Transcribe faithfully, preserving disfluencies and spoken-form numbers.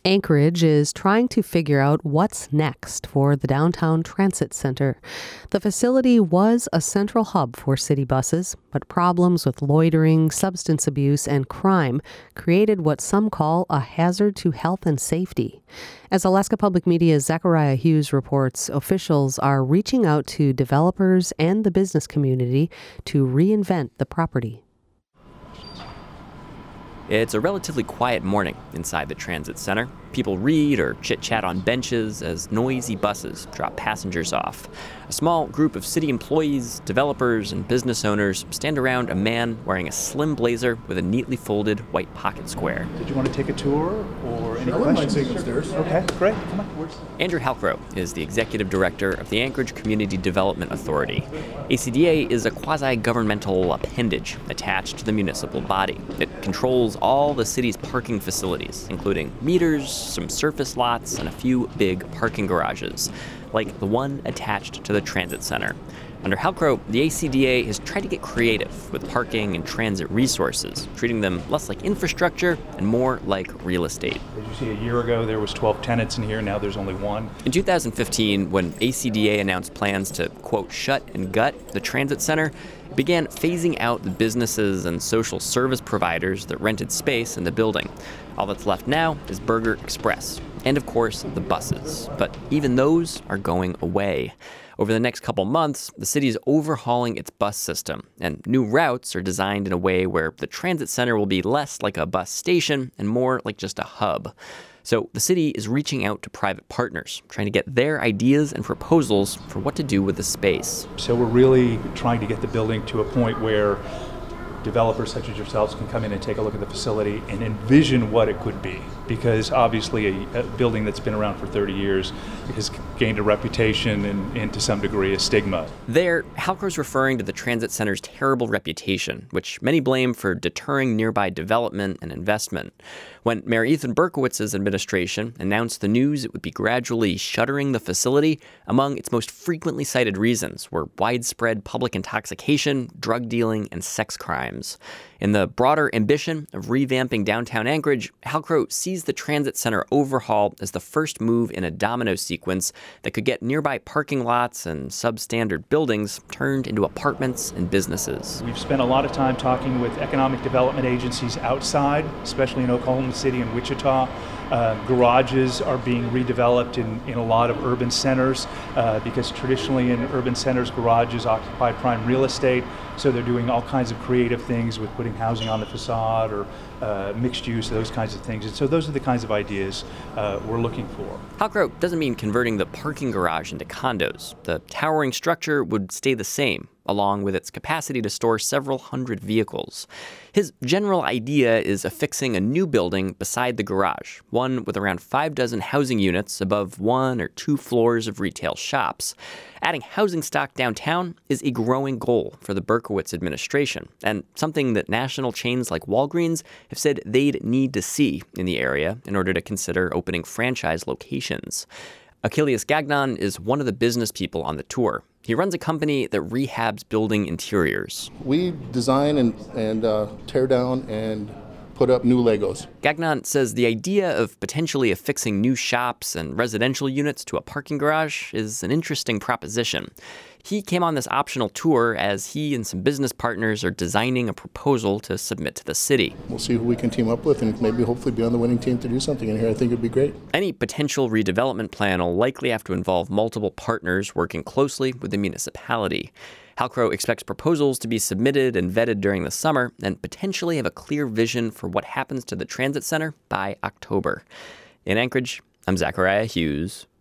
Anchorage is trying to figure out what's next for the downtown transit center. The facility was a central hub for city buses, but problems with loitering, substance abuse, and crime created what some call a hazard to health and safety. As Alaska Public Media's Zachariah Hughes reports, officials are reaching out to developers and the business community to reinvent the property. It's a relatively quiet morning inside the transit center. People read or chit-chat on benches as noisy buses drop passengers off. A small group of city employees, developers, and business owners stand around a man wearing a slim blazer with a neatly folded white pocket square. Did you want to take a tour or any sure, questions? I wouldn't mind seeing upstairs. Okay, great. Come on. Where's... Andrew Halcrow is the executive director of the Anchorage Community Development Authority. A C D A is a quasi-governmental appendage attached to the municipal body. It controls all the city's parking facilities, including meters, some surface lots, and a few big parking garages, like the one attached to the transit center. Under Halcrow, the A C D A has tried to get creative with parking and transit resources, treating them less like infrastructure and more like real estate. As you see, a year ago there was twelve tenants in here, now there's only one. In two thousand fifteen, when A C D A announced plans to, quote, shut and gut the transit center, it began phasing out the businesses and social service providers that rented space in the building. All that's left now is Burger Express, and of course, the buses. But even those are going away. Over the next couple months, the city is overhauling its bus system, and new routes are designed in a way where the transit center will be less like a bus station and more like just a hub. So the city is reaching out to private partners, trying to get their ideas and proposals for what to do with the space. So we're really trying to get the building to a point where developers such as yourselves can come in and take a look at the facility and envision what it could be. Because obviously a, a building that's been around for thirty years has gained a reputation and, and to some degree a stigma. There, Halcrow's referring to the transit center's terrible reputation, which many blame for deterring nearby development and investment. When Mayor Ethan Berkowitz's administration announced the news it would be gradually shuttering the facility, among its most frequently cited reasons were widespread public intoxication, drug dealing, and sex crimes. In the broader ambition of revamping downtown Anchorage, Halcrow sees the transit center overhaul as the first move in a domino sequence that could get nearby parking lots and substandard buildings turned into apartments and businesses. We've spent a lot of time talking with economic development agencies outside, especially in Oklahoma City and Wichita. Uh, garages are being redeveloped in, in a lot of urban centers uh, because traditionally in urban centers, garages occupy prime real estate. So they're doing all kinds of creative things with putting housing on the facade or uh, mixed use, those kinds of things. And so those are the kinds of ideas uh, we're looking for. Halcrow doesn't mean converting the parking garage into condos. The towering structure would stay the same, along with its capacity to store several hundred vehicles. His general idea is affixing a new building beside the garage, one with around five dozen housing units above one or two floors of retail shops. Adding housing stock downtown is a growing goal for the Berkowitz administration, and something that national chains like Walgreens have said they'd need to see in the area in order to consider opening franchise locations. Achilles Gagnon is one of the business people on the tour. He runs a company that rehabs building interiors. We design and, and uh, tear down and put up new Legos. Gagnon says the idea of potentially affixing new shops and residential units to a parking garage is an interesting proposition. He came on this optional tour as he and some business partners are designing a proposal to submit to the city. We'll see who we can team up with and maybe hopefully be on the winning team to do something in here. I think it'd be great. Any potential redevelopment plan will likely have to involve multiple partners working closely with the municipality. Halcrow expects proposals to be submitted and vetted during the summer and potentially have a clear vision for what happens to the transit center by October. In Anchorage, I'm Zachariah Hughes.